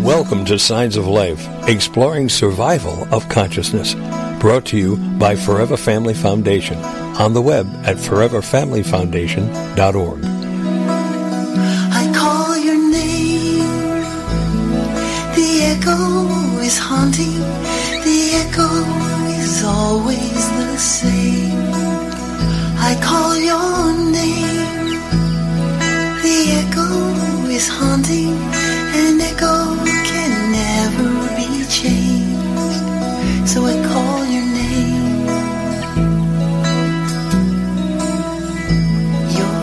Welcome to Signs of Life, exploring survival of consciousness. Brought to you by Forever Family Foundation. On the web at foreverfamilyfoundation.org. I call your name. The echo is haunting. The echo is always the same. I call your name. The echo is haunting. An echo can never be changed. So I call your name. Your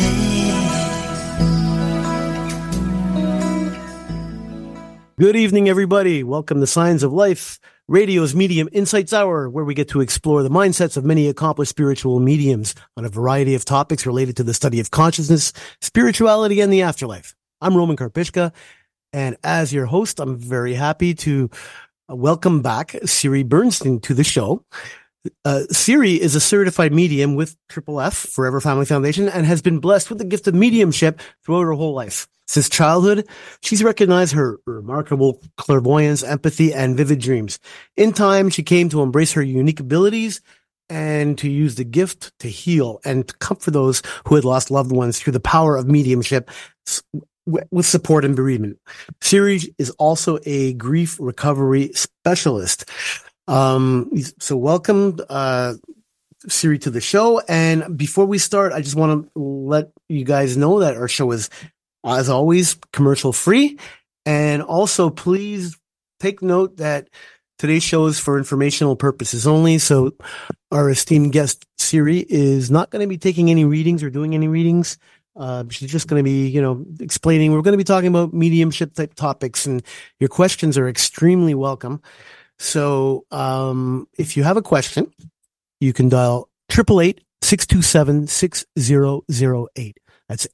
name. Good evening, everybody. Welcome to Signs of Life, radio's Medium Insights Hour, where we get to explore the mindsets of many accomplished spiritual mediums on a variety of topics related to the study of consciousness, spirituality, and the afterlife. I'm Roman Karpishka. And as your host, I'm very happy to welcome back Siri Bernstein to the show. Siri is a certified medium with FFF, Forever Family Foundation, and has been blessed with the gift of mediumship throughout her whole life. Since childhood, she's recognized her remarkable clairvoyance, empathy, and vivid dreams. In time, she came to embrace her unique abilities and to use the gift to heal and to comfort those who had lost loved ones through the power of mediumship with support and bereavement. Siri is also a grief recovery specialist. So welcome, Siri, to the show. And before we start, I just want to let you guys know that our show is, as always, commercial free. And also, please take note that today's show is for informational purposes only. So our esteemed guest, Siri, is not going to be taking any readings or doing any readings. She's just going to be, explaining. We're going to be talking about mediumship type topics, and your questions are extremely welcome. So, if you have a question, you can dial 888-627-6008. That's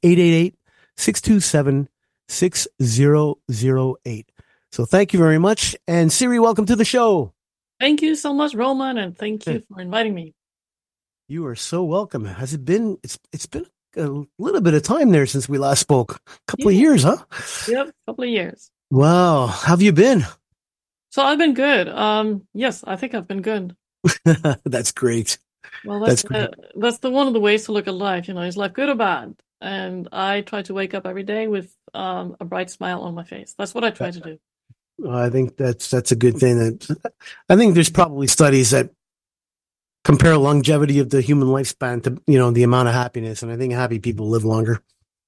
888-627-6008. So thank you very much. And Siri, welcome to the show. Thank you so much, Roman, and thank you for inviting me. You are so welcome. Has it been, it's been a little bit of time there since we last spoke. A couple of years, huh? Yep, a couple of years. Wow. How have you been? So I've been good. Yes, I think I've been good. That's great. Well, that's the one of the ways to look at life. Is life good or bad? And I try to wake up every day with a bright smile on my face. That's what I try to do. I think that's a good thing. I think there's probably studies that compare longevity of the human lifespan to, the amount of happiness. And I think happy people live longer.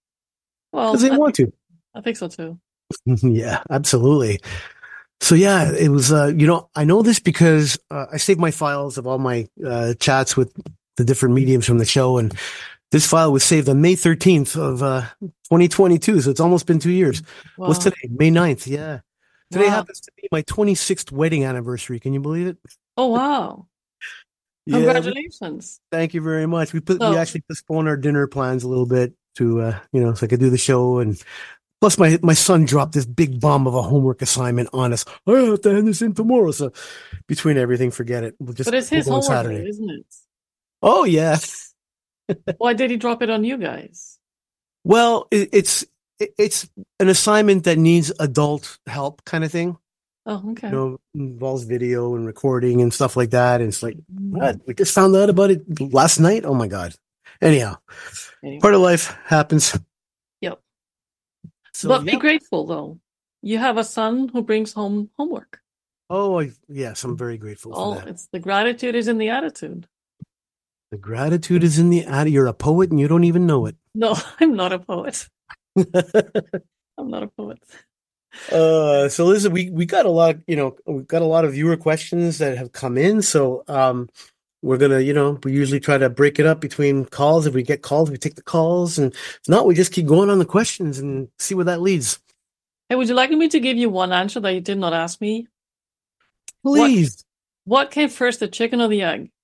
Well, because they want to. I think so too. Yeah, absolutely. So yeah, it was, I know this because I saved my files of all my chats with the different mediums from the show. And this file was saved on May 13th of 2022. So it's almost been 2 years. Wow. What's today? May 9th. Yeah. Today Wow. happens to be my 26th wedding anniversary. Can you believe it? Oh, wow. Yeah, Congratulations. thank you very much. We actually postponed our dinner plans a little bit to, so I could do the show. And plus my son dropped this big bomb of a homework assignment on us. I have to hand this in tomorrow. So between everything, forget it. But it's his go on homework, Saturday. isn't it? Oh, yeah. Why did he drop it on you guys? Well, it's an assignment that needs adult help kind of thing. Oh, okay. Involves video and recording and stuff like that. And it's like, what? We just found out about it last night. Oh my God. Anyhow, part of life happens. Yep. So, But be grateful though. You have a son who brings home homework. Oh, yes. I'm very grateful for that. It's the gratitude is in the attitude. The gratitude is in the attitude. You're a poet and you don't even know it. No, I'm not a poet. I'm not a poet. So listen, we got a lot, we've got a lot of viewer questions that have come in. So, we're going to, we usually try to break it up between calls. If we get calls, we take the calls, and if not, we just keep going on the questions and see where that leads. Hey, would you like me to give you one answer that you did not ask me? Please. What came first, the chicken or the egg?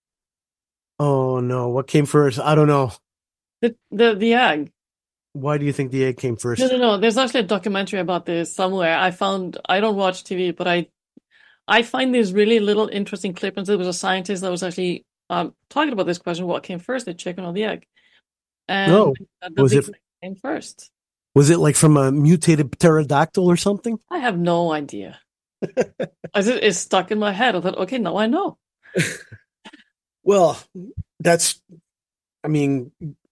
Oh no, what came first? I don't know. The egg. Why do you think the egg came first? No. There's actually a documentary about this somewhere. I don't watch TV, but I find these really little interesting clips. And there was a scientist that was actually talking about this question: what came first, the chicken or the egg? And No, the was big it egg came first? Was it like from a mutated pterodactyl or something? I have no idea. It's stuck in my head. I thought, okay, now I know. Well, I mean,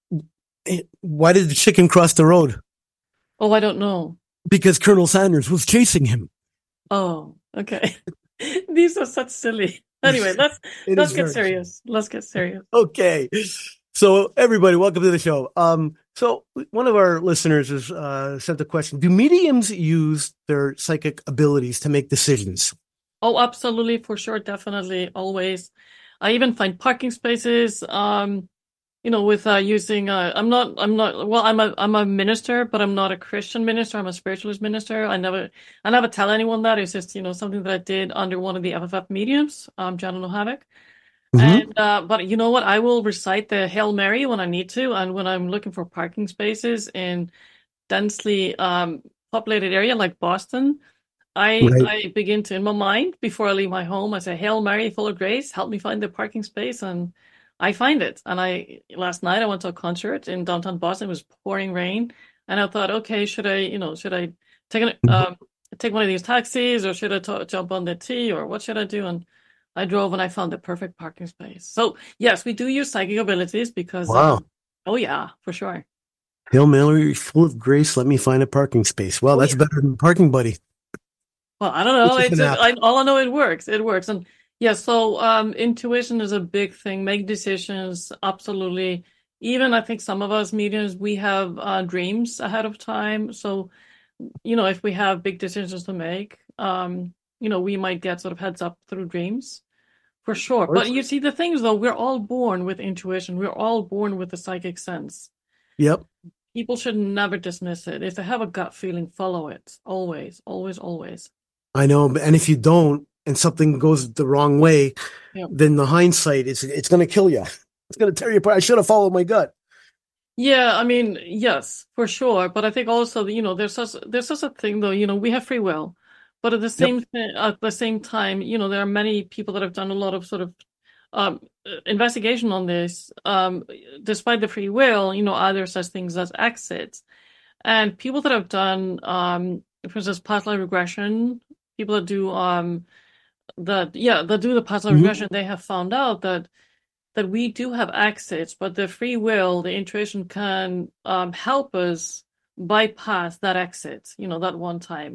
why did the chicken cross the road? Oh, I don't know. Because Colonel Sanders was chasing him. Oh, okay. These are such silly. Anyway, let's get serious. Let's get serious. Okay. So everybody, welcome to the show. So one of our listeners has sent a question. Do mediums use their psychic abilities to make decisions? Oh, absolutely, for sure, definitely, always. I even find parking spaces, with using I'm a minister, but I'm not a Christian minister. I'm a spiritualist minister. I never tell anyone that. It's just, something that I did under one of the FFF mediums, Jonathan Havoc. Mm-hmm. And but you know what? I will recite the Hail Mary when I need to, and when I'm looking for parking spaces in densely populated area like Boston, I begin to, in my mind, before I leave my home, I say, Hail Mary, full of grace, help me find the parking space, and I find it. And last night I went to a concert in downtown Boston. It was pouring rain, and I thought, okay, should I take take one of these taxis, or should I jump on the T, or what should I do? And I drove and I found the perfect parking space. So yes, we do use psychic abilities because, wow. Oh yeah, for sure. Hail Mary, full of grace, let me find a parking space. Well, that's better than Parking Buddy. Well, I don't know. All I know, it works. It works. And yeah, so intuition is a big thing. Make decisions, absolutely. Even I think some of us mediums, we have dreams ahead of time. So, if we have big decisions to make, we might get sort of heads up through dreams, for sure. But you see, the thing is, though, we're all born with intuition. We're all born with a psychic sense. Yep. People should never dismiss it. If they have a gut feeling, follow it. Always, always, always. I know. And if you don't, and something goes the wrong way, then the hindsight, it's going to kill you. It's going to tear you apart. I should have followed my gut. Yeah, I mean, yes, for sure. But I think also, there's such a thing, though. We have free will. But at the same time, there are many people that have done a lot of sort of investigation on this. Despite the free will, are such things as exits, and people that have done, for instance, past life regression, people that do that do the past life regression, they have found out that we do have exits, but the free will, the intuition can help us bypass that exit. That one time.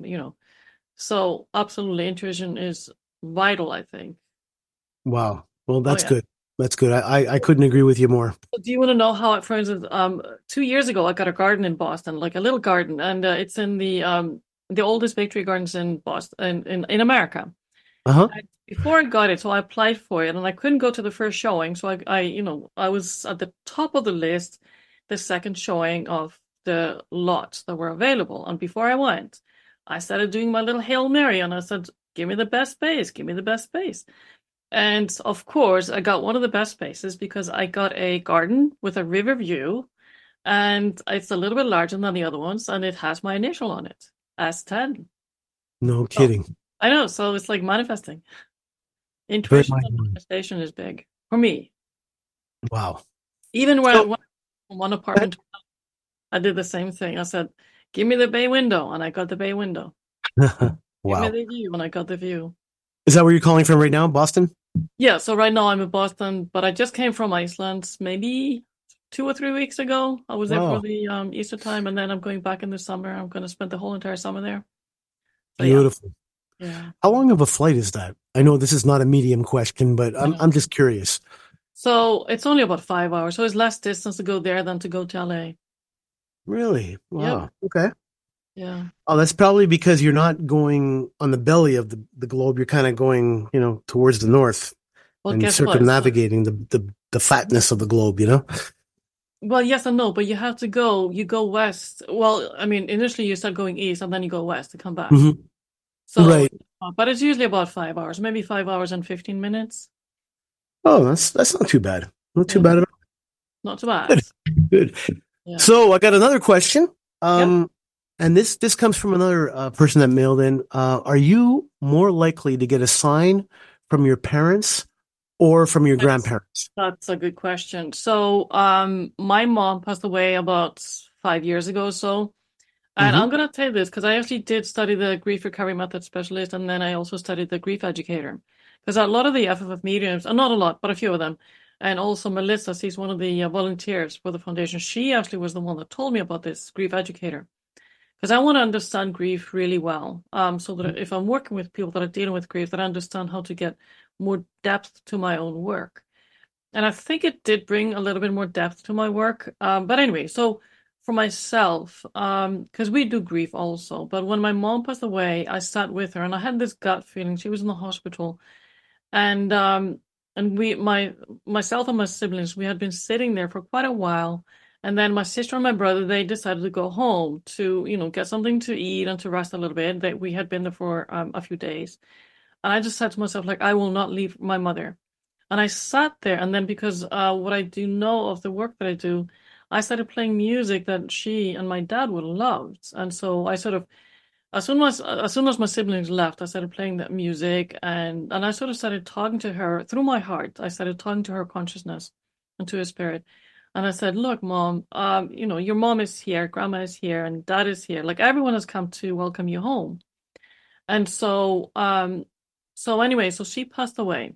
So absolutely, intuition is vital, I think. Wow. Well, that's good. That's good. I couldn't agree with you more. Do you want to know how, for instance, 2 years ago, I got a garden in Boston, like a little garden, and it's in the oldest victory gardens in Boston, in America. Uh-huh. Before I got it, so I applied for it, and I couldn't go to the first showing, so I was at the top of the list, the second showing of the lots that were available, and before I went, I started doing my little Hail Mary, and I said, give me the best space, give me the best space. And of course, I got one of the best spaces because I got a garden with a river view, and it's a little bit larger than the other ones, and it has my initial on it, S10. No kidding. So, I know, so it's like manifesting. Intuition and manifestation is big for me. Wow. Even when I went from one apartment, I did the same thing. I said, give me the bay window, and I got the bay window. Wow. Give me the view, and I got the view. Is that where you're calling from right now, Boston? Yeah, so right now I'm in Boston, but I just came from Iceland maybe 2 or 3 weeks ago. I was there for the Easter time, and then I'm going back in the summer. I'm going to spend the whole entire summer there. So, beautiful. Yeah. How long of a flight is that? I know this is not a medium question, but I'm just curious. So it's only about 5 hours. So it's less distance to go there than to go to LA. Really? Wow. Yep. Okay. Yeah. Oh, that's probably because you're not going on the belly of the globe. You're kind of going, towards the north, and circumnavigating the fatness of the globe, Well, yes and no, but you go west. Well, I mean, initially you start going east and then you go west to come back. Mm-hmm. So, right. But it's usually about 5 hours, maybe 5 hours and 15 minutes. Oh, that's not too bad. Not too bad at all. Not too bad. Good. Yeah. So I got another question. And this comes from another person that mailed in. Are you more likely to get a sign from your parents or from your grandparents? That's a good question. So my mom passed away about 5 years ago or so. And I'm going to tell you this because I actually did study the grief recovery method specialist, and then I also studied the grief educator. Because a lot of the FFF mediums, not a lot, but a few of them, and also Melissa, she's one of the volunteers for the foundation. She actually was the one that told me about this grief educator. Because I want to understand grief really well, so that if I'm working with people that are dealing with grief, that I understand how to get more depth to my own work. And I think it did bring a little bit more depth to my work. But anyway, so for myself, because we do grief also, but when my mom passed away, I sat with her and I had this gut feeling. She was in the hospital, and myself and my siblings, we had been sitting there for quite a while. And then my sister and my brother, they decided to go home to, get something to eat and to rest a little bit. We had been there for a few days. And I just said to myself, like, I will not leave my mother. And I sat there. And then because what I do know of the work that I do, I started playing music that she and my dad would have loved. And so I sort of, as soon as my siblings left, I started playing that music. And I sort of started talking to her through my heart. I started talking to her consciousness and to her spirit. And I said, look, Mom, your mom is here, Grandma is here, and Dad is here. Like, everyone has come to welcome you home. And so anyway, so she passed away.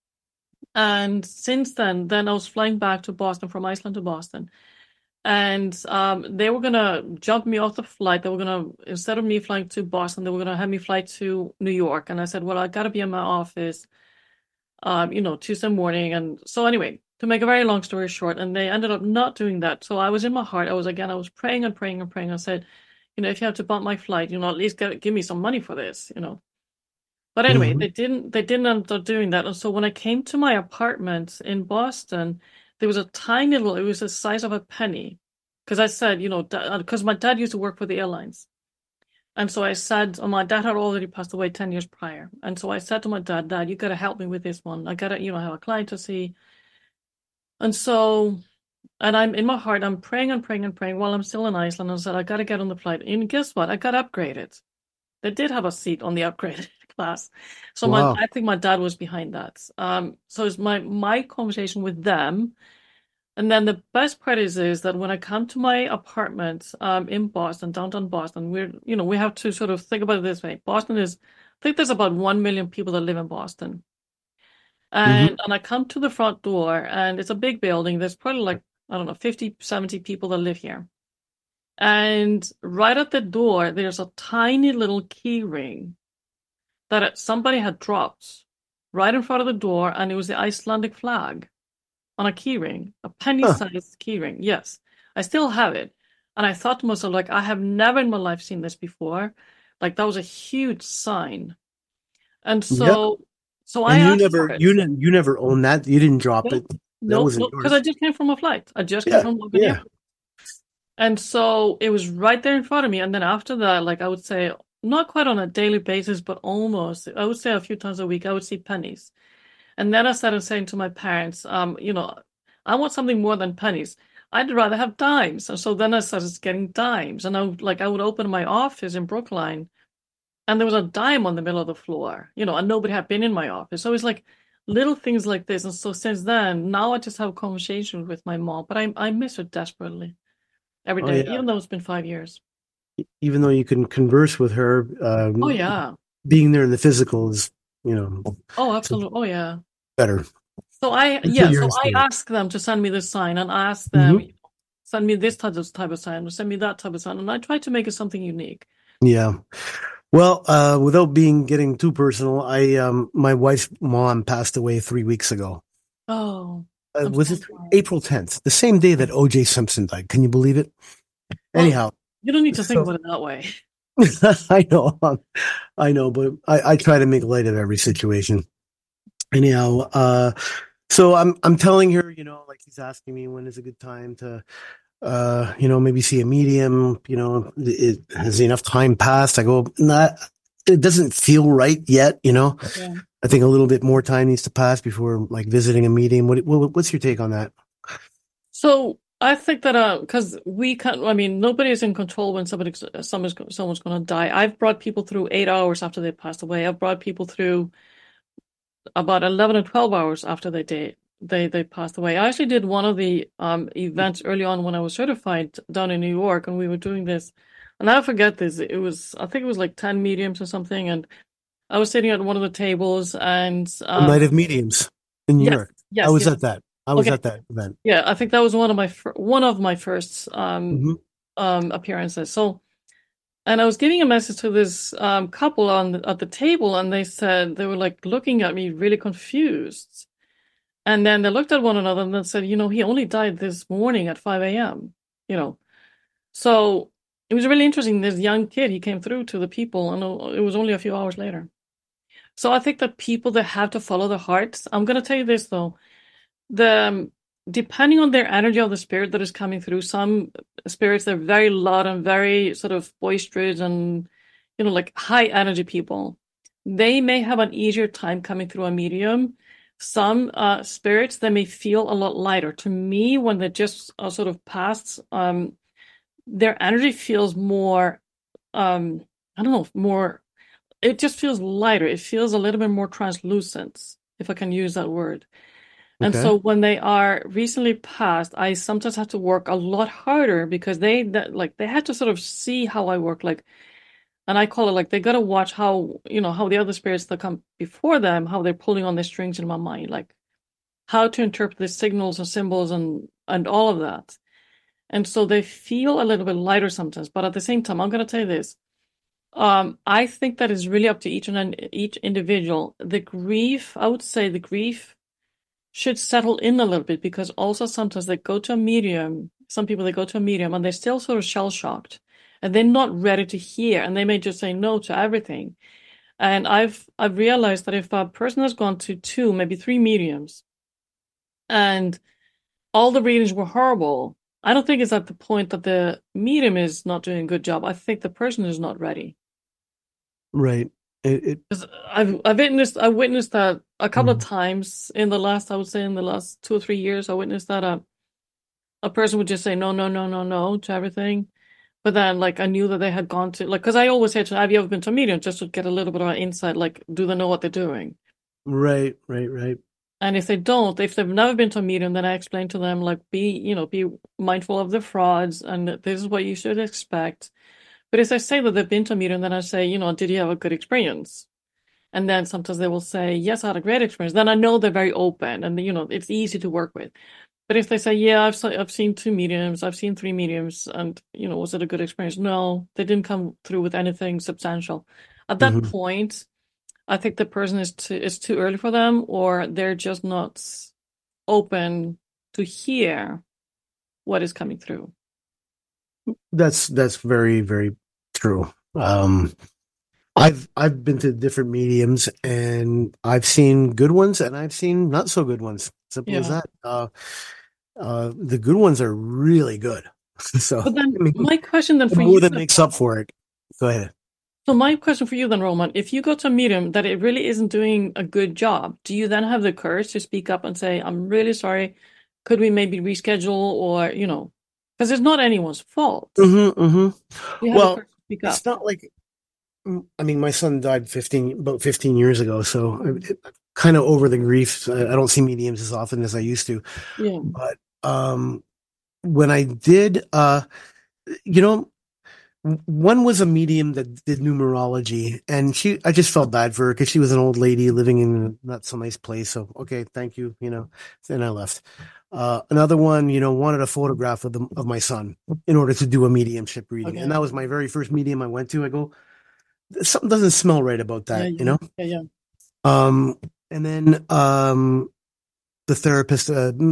And since then I was flying back to Boston, from Iceland to Boston. And they were going to jump me off the flight. They were going to, instead of me flying to Boston, they were going to have me fly to New York. And I said, well, I got to be in my office, Tuesday morning. And so anyway, to make a very long story short, and they ended up not doing that. So I was in my heart. I was praying and praying and praying. I said, if you have to bump my flight, at least give me some money for this, But anyway, they didn't end up doing that. And so when I came to my apartment in Boston, there was a tiny little, it was the size of a penny. Because I said, because my dad used to work for the airlines. And so I said, my dad had already passed away 10 years prior. And so I said to my dad, you got to help me with this one. I got to, have a client to see. And so, and I'm in my heart, I'm praying and praying and praying while I'm still in Iceland. And I said, I got to get on the flight. And guess what? I got upgraded. They did have a seat on the upgraded class. So Wow. I think my dad was behind that. So it's my conversation with them. And then the best part is that when I come to my apartment in Boston, downtown Boston, we have to sort of think about it this way. Boston I think there's about 1 million people that live in Boston. And I come to the front door, and it's a big building. There's probably 50, 70 people that live here. And right at the door, there's a tiny little key ring that somebody had dropped right in front of the door, and it was the Icelandic flag on a key ring, a penny-sized key ring. Yes, I still have it. And I thought to myself, I have never in my life seen this before. That was a huge sign. And so... Yep. So and you never owned that. You didn't drop it. No, because I just came from a flight. I just came from London. Yeah. And so it was right there in front of me. And then after that, I would say, not quite on a daily basis, but almost, I would say a few times a week, I would see pennies. And then I started saying to my parents, I want something more than pennies. I'd rather have dimes. And so then I started getting dimes. And I would open my office in Brookline, and there was a dime on the middle of the floor, and nobody had been in my office. So it's little things like this. And so since then, now I just have a conversation with my mom, but I miss her desperately every day, even though it's been 5 years. Even though you can converse with her. Being there in the physical is, Oh, absolutely. Oh, yeah. Better. So I ask them to send me this sign, and I ask them, send me this type of sign, or send me that type of sign. And I try to make it something unique. Yeah. Well, without getting too personal, my wife's mom passed away 3 weeks ago. Oh. Was it April 10th, the same day that O.J. Simpson died? Can you believe it? Well, anyhow. You don't need to think about it that way. I know, but I try to make light of every situation. Anyhow, so I'm telling her, he's asking me when is a good time to, maybe see a medium, has enough time passed? I go, it doesn't feel right yet, Yeah. I think a little bit more time needs to pass before visiting a medium. What's your take on that? So I think that, because nobody is in control when someone's going to die. I've brought people through 8 hours after they passed away. I've brought people through about 11 or 12 hours after they passed away. I actually did one of the events early on when I was certified down in New York, and we were doing this And I forget this. I think it was like 10 mediums or something. And I was sitting at one of the tables and, Night of Mediums in New yes, York. yes, I was yes. at that. I was Okay. at that event. Yeah, I think that was one of my first Mhm. appearances. So, and I was giving a message to this couple at the table, and they were like looking at me really confused. And then they looked at one another and then said, he only died this morning at 5 a.m., you know. So it was really interesting. This young kid, he came through to the people, and it was only a few hours later. So I think that people, they have to follow their hearts. I'm going to tell you this, though. Depending on their energy of the spirit that is coming through, some spirits, they're very loud and very sort of boisterous and, like high energy people. They may have an easier time coming through a medium. Some spirits, they may feel a lot lighter. To me, when they just sort of passed, their energy feels more, I don't know, it just feels lighter. It feels a little bit more translucent, if I can use that word. And Okay. so when they are recently passed, I sometimes have to work a lot harder because they had to sort of see how I work, and I call it like they got to watch how the other spirits that come before them, how they're pulling on the strings in my mind, like how to interpret the signals and symbols and all of that. And so they feel a little bit lighter sometimes, but at the same time, I'm going to tell you this. I think that is really up to each individual. I would say the grief should settle in a little bit, because also sometimes they go to a medium. Some people, they go to a medium and they're still sort of shell shocked and they're not ready to hear, and they may just say no to everything. And I've realized that if a person has gone to 2, maybe 3 mediums and all the readings were horrible, I don't think it's at the point that the medium is not doing a good job. I think the person is not ready. Right. I've witnessed that a couple of times in the last 2 or 3 years. I witnessed that a person would just say no, no, no, no, no to everything. But then, like, I knew that they had gone to, like, because I always say to, have you ever been to a medium, just to get a little bit of an insight, like, do they know what they're doing? Right. And if they've never been to a medium, then I explain to them, like, be mindful of the frauds, and this is what you should expect. But if I say that they've been to a medium, then I say, did you have a good experience? And then sometimes they will say, yes, I had a great experience. Then I know they're very open and, it's easy to work with. But if they say, yeah, I've seen 2 mediums, I've seen 3 mediums, and, was it a good experience? No, they didn't come through with anything substantial. At that point, I think the person is too early for them, or they're just not open to hear what is coming through. That's very, very true. I've been to different mediums, and I've seen good ones and I've seen not so good ones. Simple as that. The good ones are really good. So, but then my question then for more you than makes up for it. Go ahead. So my question for you then, Roman, if you go to a medium that it really isn't doing a good job, do you then have the courage to speak up and say, I'm really sorry, could we maybe reschedule, or, because it's not anyone's fault. Well, it's not like, I mean, my son died about 15 years ago, so I'm kind of over the grief. I don't see mediums as often as I used to. Yeah. But when I did, one was a medium that did numerology, and I just felt bad for her because she was an old lady living in a not so nice place. So, okay, thank you, then I left. Another one, wanted a photograph of my son in order to do a mediumship reading. And that was my very first medium I went to. I go, something doesn't smell right about that, Yeah. And then, the therapist,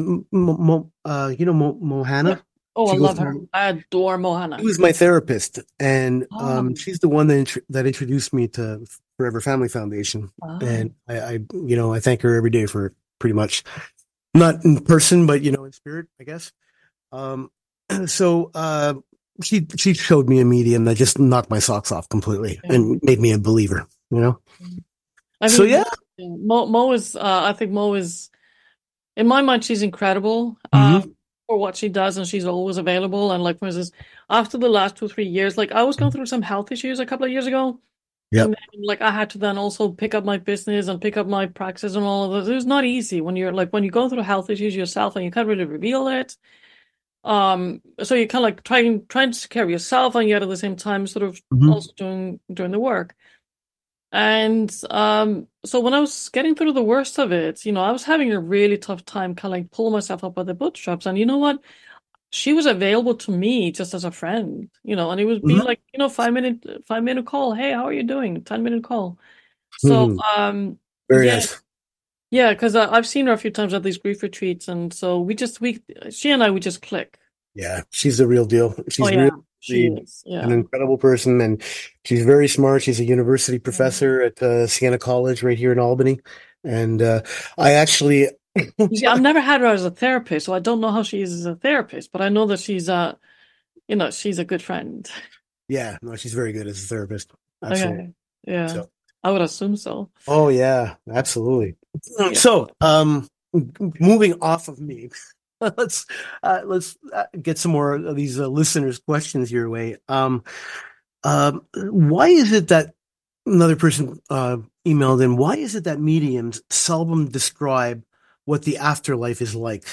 Mohana. Oh, I love her. I adore Mohana. She was my therapist, and she's the one that introduced me to Forever Family Foundation. And I thank her every day for it, pretty much. Not in person, but in spirit, I guess. So she showed me a medium that just knocked my socks off completely and made me a believer. I mean, Mo is. I think Mo is, in my mind, she's incredible. For what she does, and she's always available. And like, for instance, after the last 2 or 3 years, like I was going through some health issues a couple of years ago. Yeah. And then, like, I had to then also pick up my business and pick up my practice and all of this. It was not easy when you're like, when you go through health issues yourself and you can't really reveal it. So you're kind of like trying to take care of yourself, and yet at the same time, sort of Mhm. also doing the work. And so when I was getting through the worst of it, I was having a really tough time kind of like pulling myself up by the bootstraps. And you know what? She was available to me just as a friend, and it would be Mhm. like, 5 minute call. Hey, how are you doing? 10-minute call. So, Mhm. Very yeah, nice. yeah, because I've seen her a few times at these grief retreats, and so she and I, we just click. Yeah, she's the real deal. Oh She's yeah, really she is. an Yeah. incredible person, and she's very smart. She's a university professor at Siena College right here in Albany. And I actually, You see, I've never had her as a therapist, so I don't know how she is as a therapist, but I know that she's a good friend. yeah, no, she's very good as a therapist. Absolutely. Okay. Yeah. So, I would assume so. oh yeah, absolutely. Yeah. So, moving off of me, let's get some more of these listeners' questions your way. Why is it that another person emailed in? Why is it that mediums seldom describe what the afterlife is like?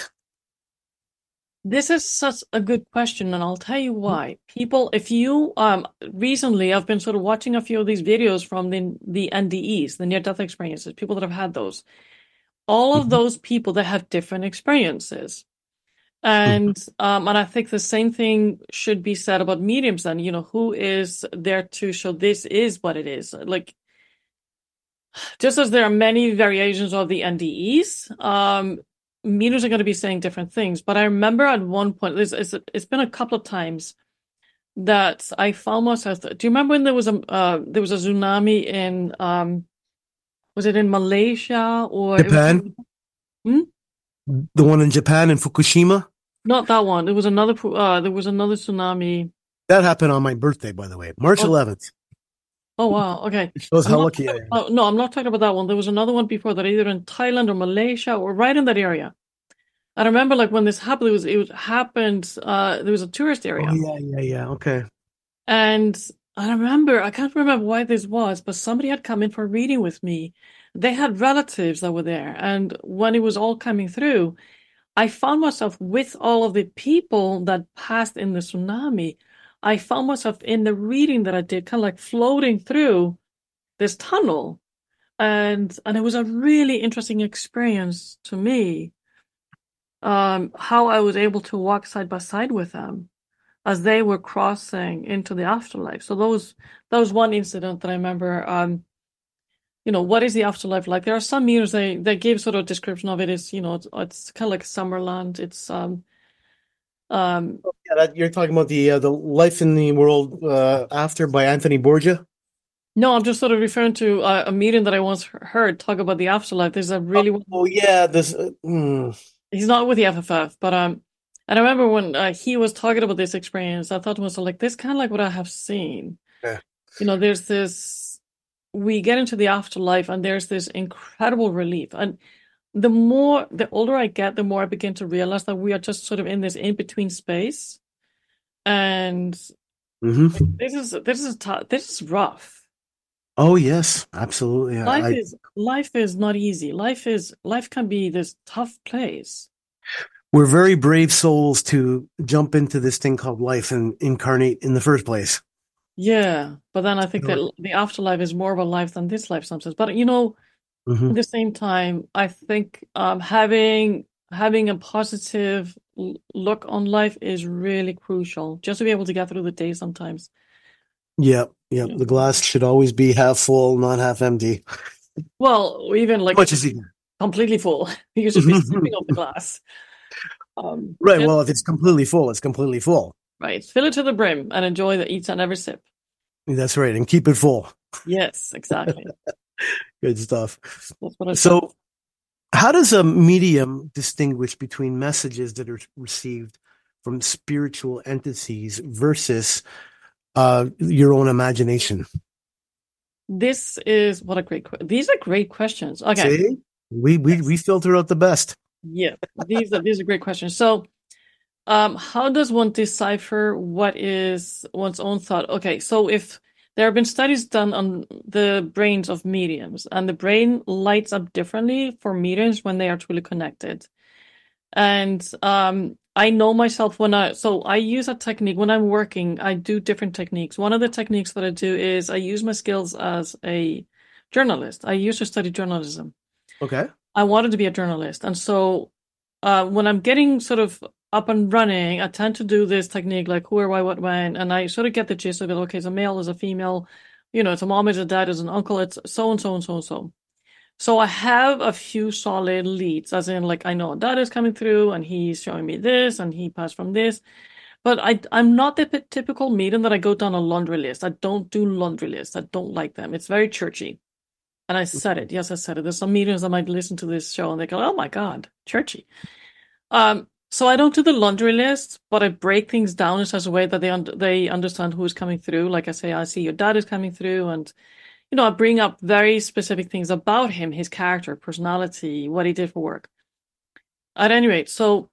This is such a good question, and I'll tell you why. People, if you recently, I've been sort of watching a few of these videos from the NDEs, the near-death experiences, people that have had those. All of Mhm. those people that have different experiences. Mhm. And I think the same thing should be said about mediums then, who is there to show this is what it is. Like, just as there are many variations of the NDEs, mediums are going to be saying different things. But I remember at one point, it's been a couple of times that I found myself. Do you remember when there was a tsunami in was it in Malaysia, or it was Japan, hmm? the one in Japan in Fukushima, Not that one. There was another tsunami. that happened on my birthday, by the way, March Oh, 11th. oh wow. Okay. It shows I'm how not lucky I talking am. about, no, I'm not talking about that one. There was another one before that, either in Thailand or Malaysia or right in that area. I remember like when this happened, it happened, there was a tourist Oh area. yeah. Okay. And I can't remember why this was, but somebody had come in for a reading with me. They had relatives that were there. And when it was all coming through, I found myself with all of the people that passed in the tsunami. I found myself in the reading that I did, kind of like floating through this tunnel. And it was a really interesting experience to me, how I was able to walk side by side with them as they were crossing into the afterlife. So that was one incident that I remember. What is the afterlife like? There are some meters they give sort of description of it is, it's kind of like Summerland. It's um Yeah, you're talking about the Life in the World After by Anthony Borgia. no, I'm just sort of referring to a meeting that I once heard talk about the afterlife. There's a really Oh yeah, this. he's not with the FFF, but and I remember when he was talking about this experience, I thought to myself, like, this kind of like what I have seen. Yeah. There's this, we get into the afterlife and there's this incredible relief. And the older I get, the more I begin to realize that we are just sort of in this in-between space. And hmm this is rough. Oh yes, absolutely. Life is not easy. Life can be this tough place. We're very brave souls to jump into this thing called life and incarnate in the first place. Yeah, but then I think that the afterlife is more of a life than this life sometimes. But hmm at the same time, I think having a positive look on life is really crucial, just to be able to get through the day sometimes. Yep. You The know. glass should always be half full, not half empty. Well, even like Much if as it's you completely full, you should be sipping off the glass. Right. Just Well, if it's completely full, it's completely full. right, fill it to the brim and enjoy the each and every sip. That's right, and keep it full. Yes, exactly. Good stuff. That's what I said. So, how does a medium distinguish between messages that are received from spiritual entities versus your own imagination? This is what a great these are great questions. Okay. See, we filter out the best. Yeah, these are great questions. So, how does one decipher what is one's own thought? Okay, so if there have been studies done on the brains of mediums, and the brain lights up differently for mediums when they are truly connected. And I know myself so I use a technique when I'm working, I do different techniques. One of the techniques that I do is I use my skills as a journalist. I used to study journalism. Okay. I wanted to be a journalist. And so when I'm getting sort of up and running, I tend to do this technique like who, where, why, what, when, and I sort of get the gist of it. Okay, it's a male, it's a female, it's a mom, it's a dad, it's an uncle, it's so and so and so and so. So I have a few solid leads, as in like I know dad is coming through and he's showing me this and he passed from this. But I'm not the typical medium that I go down a laundry list. I don't do laundry lists. I don't like them. It's very churchy. And I said it. Yes, I said it. There's some mediums that might listen to this show and they go, oh my God, churchy. So I don't do the laundry list, but I break things down in such a way that they understand who's coming through. Like I say, I see your dad is coming through and I bring up very specific things about him, his character, personality, what he did for work. At any rate, so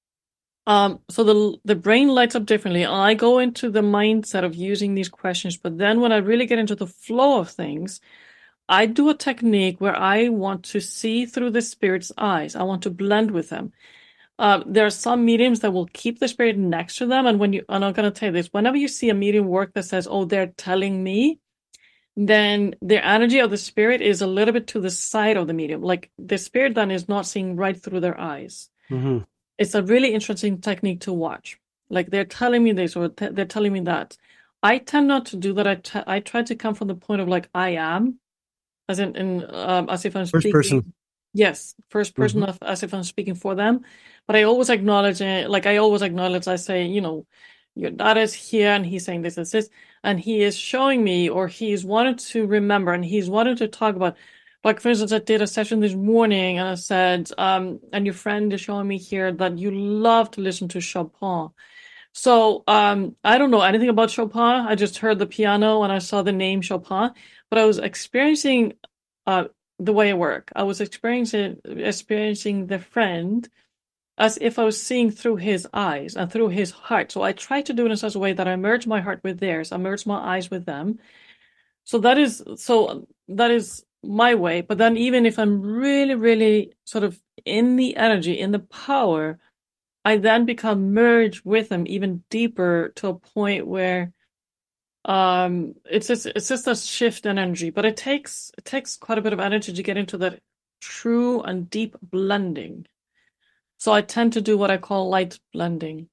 the brain lights up differently. I go into the mindset of using these questions, but then when I really get into the flow of things, I do a technique where I want to see through the spirit's eyes. I want to blend with them. There are some mediums that will keep the spirit next to them, and I'm going to tell you this: whenever you see a medium work that says, "Oh, they're telling me," then the energy of the spirit is a little bit to the side of the medium. Like the spirit then is not seeing right through their eyes. Mm-hmm. It's a really interesting technique to watch. Like they're telling me this or they're telling me that. I tend not to do that. I try to come from the point of like I am, as as if I'm First speaking. person. Yes, first person of as if I'm speaking for them. But I always acknowledge it. Like I always acknowledge. I say, your dad is here and he's saying this, and he is showing me, or he's wanted to remember, and he's wanted to talk about. Like, for instance, I did a session this morning and I said, and your friend is showing me here that you love to listen to Chopin. So I don't know anything about Chopin. I just heard the piano and I saw the name Chopin, but I was experiencing the way I work. I was experiencing the friend as if I was seeing through his eyes and through his heart. So I try to do it in such a way that I merge my heart with theirs, I merge my eyes with them. So that is my way. But then even if I'm really, really sort of in the energy, in the power, I then become merged with them even deeper to a point where it's just a shift in energy. But it takes quite a bit of energy to get into that true and deep blending. So I tend to do what I call light blending.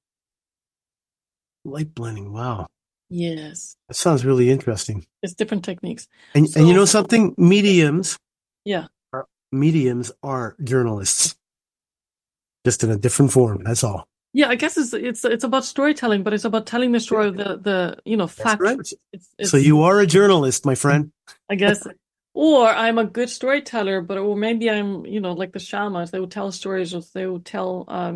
Light blending. Wow. Yes. That sounds really interesting. It's different techniques. And you know something? Mediums. Yeah. Mediums are journalists. Just in a different form. That's all. Yeah, I guess it's about storytelling, but it's about telling the story of the facts. Right. It's, so you are a journalist, my friend. I guess. Or I'm a good storyteller, or maybe I'm, like the shamans, they would tell stories, or they would tell, I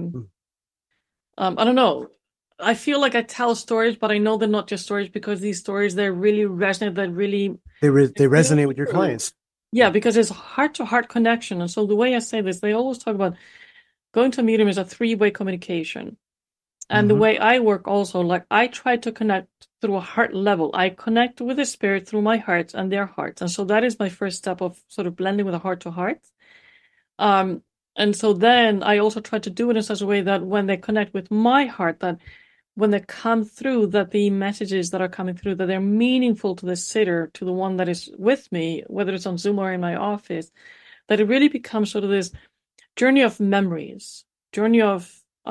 don't know. I feel like I tell stories, but I know they're not just stories because these stories, they really resonate, they resonate with your clients. Yeah, because it's heart-to-heart connection. And so the way I say this, they always talk about going to a medium is a three-way communication. And the way I work also, like I try to connect through a heart level. I connect with the spirit through my heart and their hearts. And so that is my first step of sort of blending with a heart to heart. And so then I also try to do it in such a way that when they connect with my heart, that when they come through, that the messages that are coming through, that they're meaningful to the sitter, to the one that is with me, whether it's on Zoom or in my office, that it really becomes sort of this journey of memories, journey of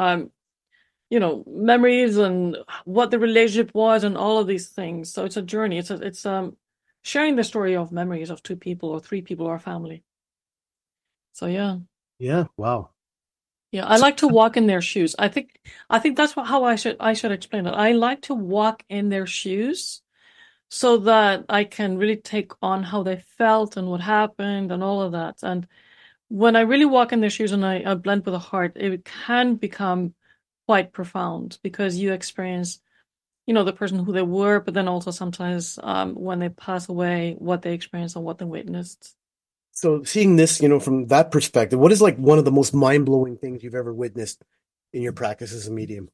memories and what the relationship was and all of these things. So it's a journey. It's sharing the story of memories of two people or three people or a family. So yeah. Yeah. Wow. Yeah, I like to walk in their shoes. I think that's how I should explain it. I like to walk in their shoes so that I can really take on how they felt and what happened and all of that. And when I really walk in their shoes and I blend with the heart, it can become quite profound because you experience, the person who they were, but then also sometimes when they pass away, what they experienced and what they witnessed. So seeing this, from that perspective, what is like one of the most mind-blowing things you've ever witnessed in your practice as a medium?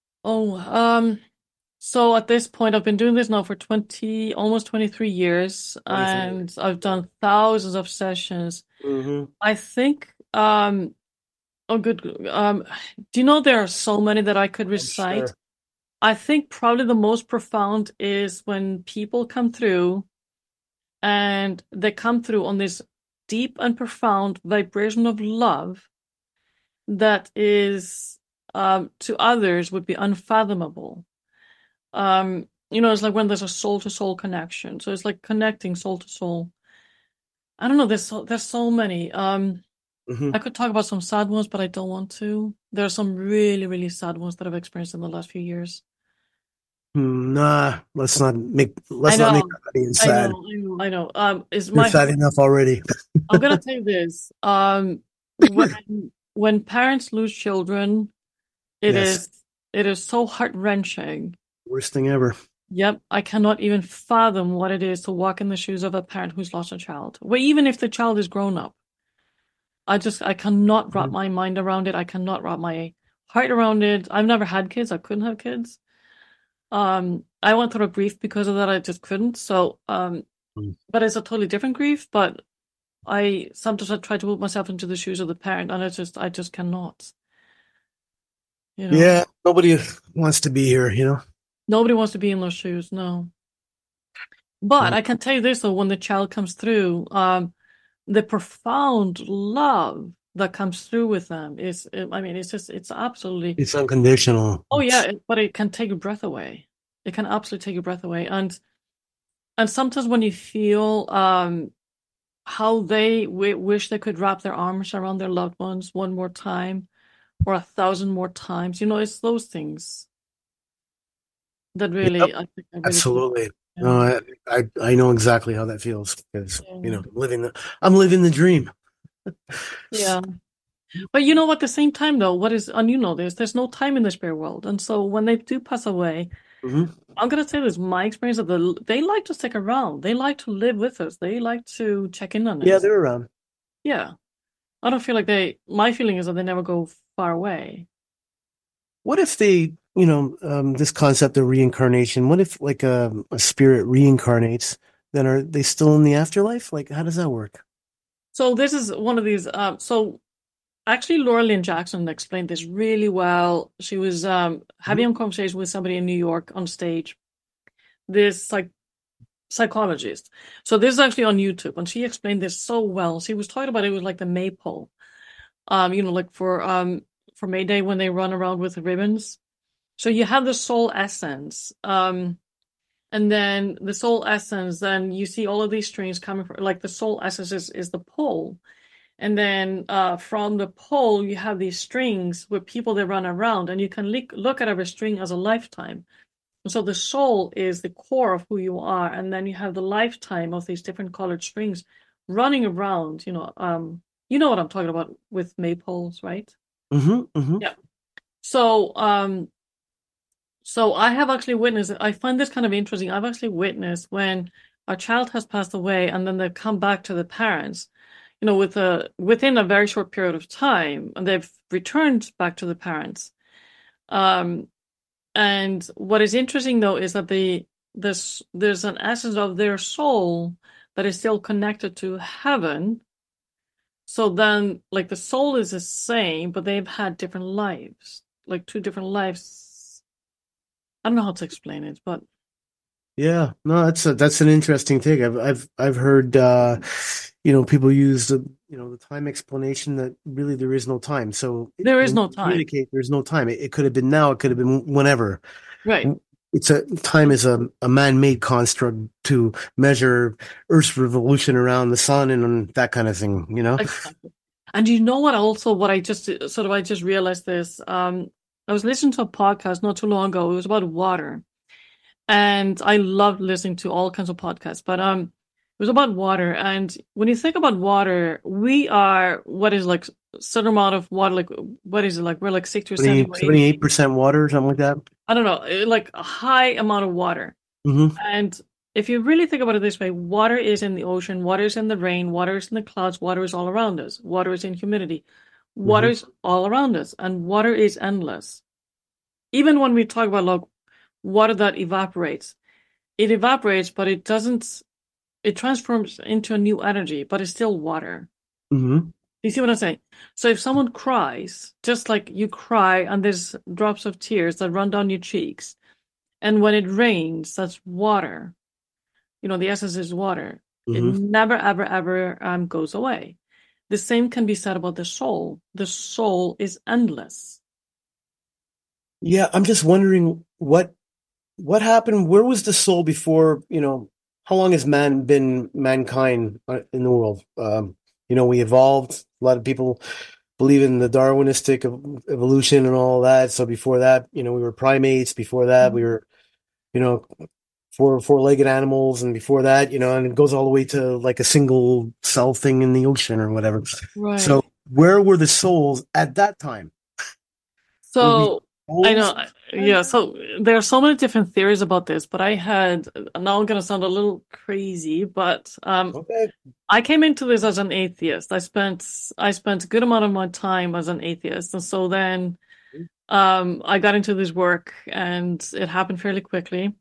So at this point, I've been doing this now for almost 23 years, and I've done thousands of sessions. Mm-hmm. I think Oh, good. Do you know there are so many that I could recite? Sure. I think probably the most profound is when people come through and they come through on this deep and profound vibration of love that is to others would be unfathomable. It's like when there's a soul to soul connection. So it's like connecting soul to soul. I don't know. There's so many. Mhm. I could talk about some sad ones, but I don't want to. There are some really, really sad ones that I've experienced in the last few years. Nah, let's not make I that know, audience I sad. know, I know. It's You're my sad heart. enough already. I'm gonna tell you this. When parents lose children, it Yes, is it is so heart-wrenching. worst thing ever. Yep, I cannot even fathom what it is to walk in the shoes of a parent who's lost a child. Well, even if the child is grown up, I cannot wrap Mhm. my mind around it. I cannot wrap my heart around it. I've never had kids. I couldn't have kids. I went through a grief because of that. I just couldn't. So, Mm. but it's a totally different grief. But I sometimes I try to put myself into the shoes of the parent, and I just cannot. Yeah, nobody wants to be here, you know. Nobody wants to be in those shoes. No. But Mm. I can tell you this though, when the child comes through, the profound love that comes through with them it's absolutely, It's unconditional. oh yeah, but it can take your breath away. It can absolutely take your breath away. And sometimes when you feel how they wish they could wrap their arms around their loved ones one more time or 1,000 more times, it's those things that Yep, really, I think I really feel. absolutely. Yeah. No, I know exactly how that feels because Yeah. I'm living the dream. Yeah. But you know, at the same time, though, and you know this, there's no time in the spirit world. And so when they do pass away, Hmm. I'm going to say this, my experience of they like to stick around. They like to live with us. They like to check in on Yeah, us. they're around. Yeah. I don't feel like my feeling is that they never go far away. What if they, this concept of reincarnation, what if like a spirit reincarnates, then are they still in the afterlife? Like, how does that work? So this is one of these, so actually Laura Lynn Jackson explained this really well. She was having a conversation with somebody in New York on stage. This psychologist. So this is actually on YouTube, and she explained this so well. She was talking about it was like the maypole, like for May Day when they run around with the ribbons. So you have the soul essence, and then the soul essence. Then you see all of these strings coming from, like the soul essence is the pole, and then from the pole you have these strings with people that run around, and you can look at every string as a lifetime. So the soul is the core of who you are, and then you have the lifetime of these different colored strings running around. You know what I'm talking about with maypoles, right? Mm-hmm, mm-hmm. Yeah. So, so I have actually witnessed. I find this kind of interesting. I've actually witnessed when a child has passed away, and then they come back to the parents. Within a very short period of time, and they've returned back to the parents. And what is interesting though is that there's an essence of their soul that is still connected to heaven. So then, like the soul is the same, but they've had different lives, like two different lives. I don't know how to explain it, but Yeah, no, that's an interesting thing. I've heard people use the time explanation that really there is no time. So there is when no you time, communicate, there's no time. It could have been now, it could have been whenever. right? Time is a man-made construct to measure Earth's revolution around the sun and that kind of thing, Exactly. And you know what? Also, what I just realized this. I was listening to a podcast not too long ago. It was about water. And I loved listening to all kinds of podcasts, but it was about water. And when you think about water, we are what is like certain amount of water, like what is it like? We're like 60 or 78% water or something like that. I don't know, like a high amount of water. Mm-hmm. And if you really think about it this way, water is in the ocean, water is in the rain, water is in the clouds, water is all around us, water is in humidity, water is all around us, and water is endless. Even when we talk about like water that evaporates, but it transforms into a new energy, but it's still water. Mm-hmm. you see what I'm saying? So if someone cries, just like you cry and there's drops of tears that run down your cheeks, and when it rains, that's water. The essence is water. It Hmm. never, ever, ever goes away. The same can be said about the soul. The soul is endless. Yeah, I'm just wondering what happened. Where was the soul before, how long has man been mankind in the world? We evolved. A lot of people believe in the Darwinistic evolution and all that. So before that, we were primates. Before that, we Mhm. were, you know, four-legged animals, and before that, and it goes all the way to like a single cell thing in the ocean or whatever. So Right. where were the souls at that time? Were we So I souls? know, yeah. So there are so many different theories about this, but now I'm gonna sound a little crazy, but Okay. I came into this as an atheist. I spent a good amount of my time as an atheist, and so then I got into this work, and it happened fairly quickly.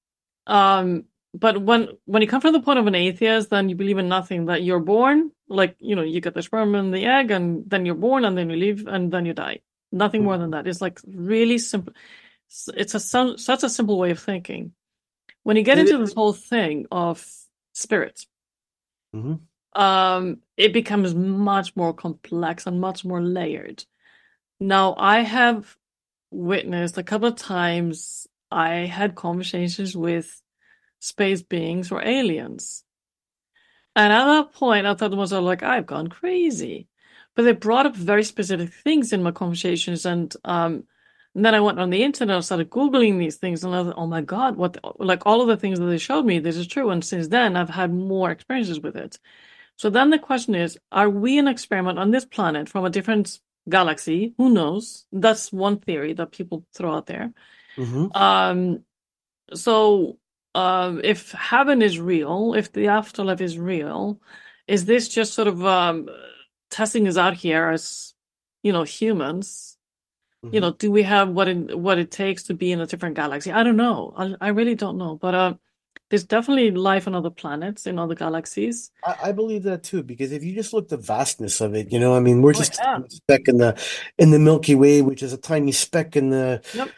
But when you come from the point of an atheist, then you believe in nothing. That you're born, like you get the sperm and the egg, and then you're born, and then you live, and then you die. Nothing more than that. It's like really simple. It's such a simple way of thinking. When you get It into is. this whole thing of spirits, Mhm. it becomes much more complex and much more layered. Now, I have witnessed a couple of times. I had conversations with space beings or aliens. And at that point, I thought to myself, like, I've gone crazy. But they brought up very specific things in my conversations. And then I went on the internet and started Googling these things. And I thought, oh my God, like all of the things that they showed me, this is true. And since then, I've had more experiences with it. So then the question is, are we an experiment on this planet from a different galaxy? Who knows? That's one theory that people throw out there. Mhm. Um, so, if heaven is real, if the afterlife is real, is this just sort of testing us out here as, humans? Mhm. Do we have what it takes to be in a different galaxy? I don't know. I really don't know. But there's definitely life on other planets, in other galaxies. I believe that too, because if you just look the vastness of it, I mean, we're Oh just a yeah. tiny speck in the Milky Way, which is a tiny speck in Yep.